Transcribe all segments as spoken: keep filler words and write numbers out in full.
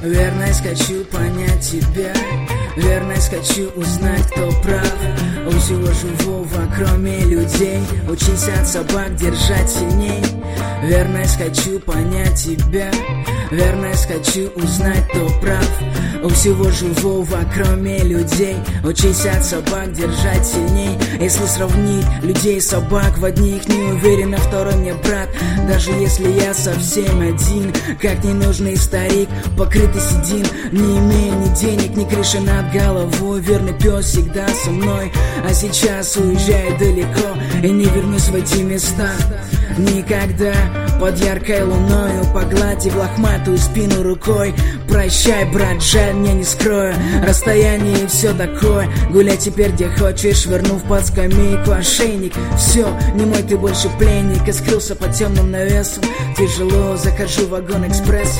Верность хочу понять тебя, верность хочу узнать, кто прав. У всего живого, кроме людей, учись от собак держать сильней. Верность хочу понять тебя, верность хочу узнать, кто прав. У всего живого, кроме людей, учись от собак держать сильней. Если сравнить людей и собак, в одних не уверен, а второй мне брат. Даже если я совсем один, как ненужный старик, покрытый седин, не имея ни денег, ни крыши над головой. Верный пес всегда со мной, а сейчас уезжаю далеко и не вернусь в эти места никогда. Под яркой луною погладив лохматую спину рукой. Прощай, брат, жаль, мне не скрою, расстояние и все такое. Гуляй теперь где хочешь, вернув под скамейку ошейник. Все, не мой ты больше пленник, и скрылся под темным навесом. Тяжело, захожу в вагон-экспресс.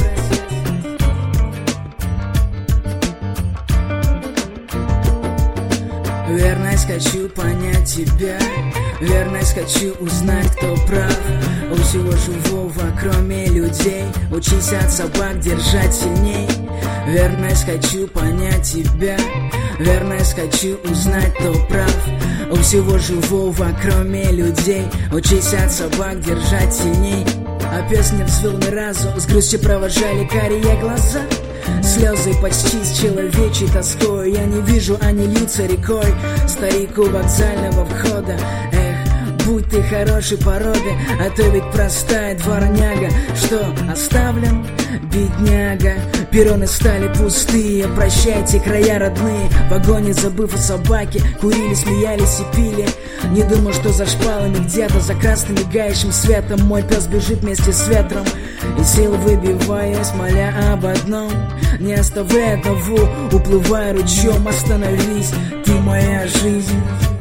Верность хочу понять тебя, верность хочу узнать, кто прав. У всего живого, кроме людей, учись от собак держать сильней. Верность хочу понять тебя, верность хочу узнать, кто прав. У всего живого, кроме людей, учись от собак держать сильней. А пес не взвыл ни разу, с грустью провожали карие глаза. Слезы почти с человечьей тоской, я не вижу, они льются рекой. Старик у вокзального входа, эх, будь ты хорошей породы, а то ведь простая дворняга. Что, оставлен, бедняга? Перроны стали пустые, прощайте, края родные. В вагоне, забыв о собаке, курили, смеялись и пили. Не думал, что за шпалами где-то, за красным мигающим светом, мой пес бежит вместе с ветром. И сил выбиваясь, моля об одном: не оставляй одного, уплывай ручьем, остановись, ты моя жизнь.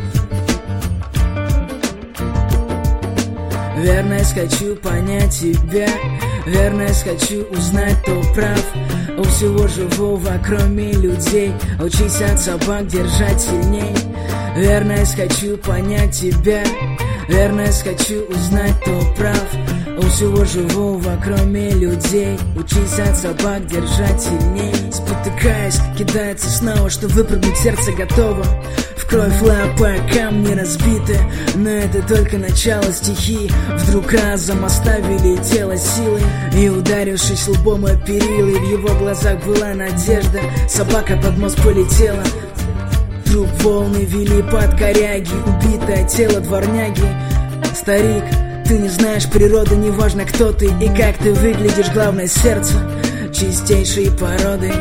Верность хочу понять тебя, верность хочу узнать, кто прав. У всего живого, кроме людей, учись от собак держать сильней. Верность хочу понять тебя, верность хочу узнать, кто прав. У всего живого, кроме людей, учись от собак держать сильней. Спотыкаясь, кидается снова, что выпрыгнуть сердце готово. В кровь лапа, камни разбиты, но это только начало стихии. Вдруг разом оставили тело силой, и ударившись лбом о перила, в его глазах была надежда. Собака под мост полетела. Труп волны вели под коряги, убитое тело дворняги. Старик, ты не знаешь природы, неважно кто ты и как ты выглядишь, главное сердце чистейшей породы.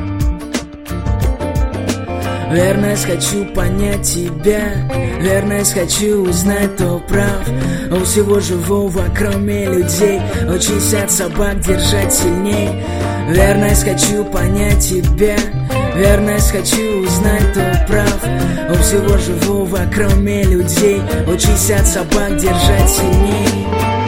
Верность хочу понять тебя, верность хочу узнать, кто прав. У всего живого, кроме людей, учись от собак держать сильней. Верность хочу понять тебя, верность хочу узнать, кто прав. У всего живого, кроме людей, учись от собак держать сильней.